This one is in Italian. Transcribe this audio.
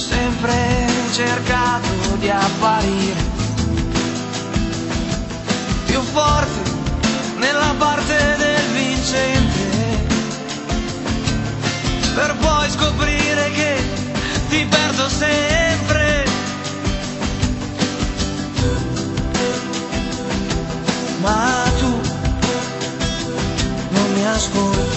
sempre cercato di apparire più forte nella parte del vincente, per poi scoprire che ti perdo sempre. Ma tu non mi ascolti,